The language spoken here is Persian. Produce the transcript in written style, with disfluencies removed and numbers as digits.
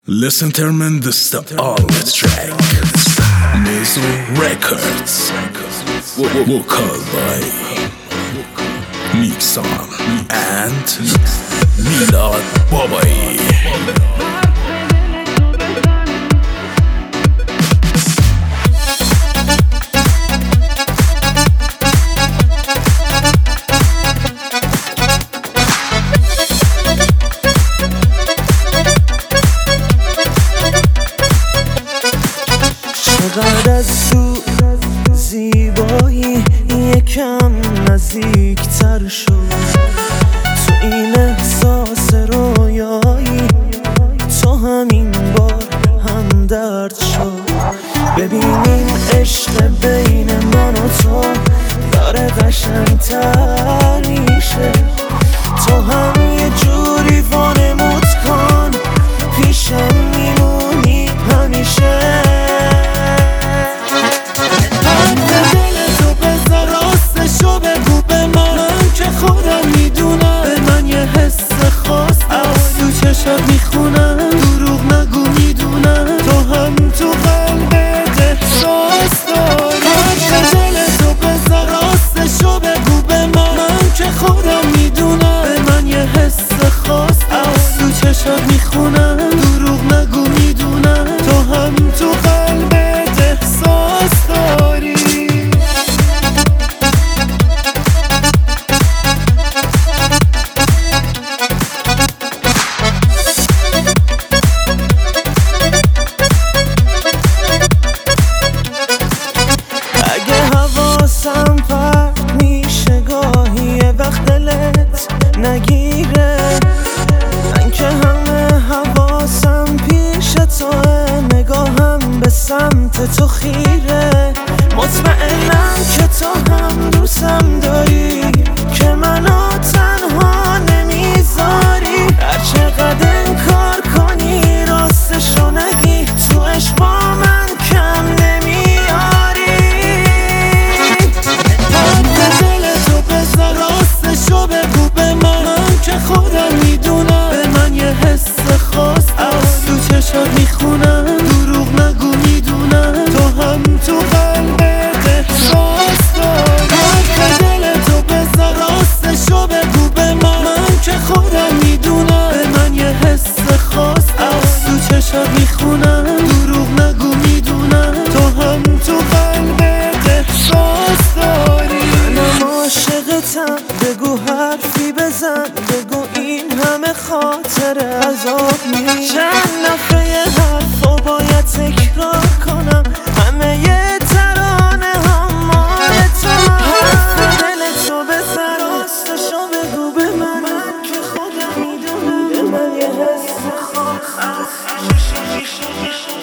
Listen tremendous the all track Mazo Records Vocal by Mixon and Milad Babai. چقدر از تو زیبایی یکم نزدیکتر شد، تو این احساس رویایی تو همین بار هم درد شد. ببینیم عشق بین من و تو داره قشنگتر میشه، تو هم یه جوری وانمود کن پیشم میمونی همیشه. میخونم دروغ نگو میدونم تو هم تو قلبت احساس داری. حرف دل تو بذار راستشو بگو به من که خودم میدونم به من یه حس خاص از تو چشات میخونم دروغ نگو میدونم تو هم تو قلبت احساس داری. نگیره من که همه حواسم پیش توه، نگاهم به سمت تو خیره، مطمئنم که تو هم دوستم داری که منو تنها نمیذاری. هر چقدر انکار کنی راستشو نگی تو عشق با من کم نمیاری. حرف دل تو بذار راستشو بگو به من که خودم میدونم به من یه حس خاص از تو چشات میخونم دروغ نگو میدونم تو هم تو قلبت احساس داری. حرف دل تو بذار راستشو بگو به من که خودم میدونم به من یه حس خاص از تو چشات میخونم دروغ نگو میدونم تو هم تو قلبت احساس داری. منم عاشقتم بگو حرفی بزن بگو این همه خاطر عذاب می چند نفعه حرفو باید تکرار کنم همه یه ترانه هم مال تو. حرف دل تو بزن راستشو بگو به من که خودم میدونم به من یه حس خاص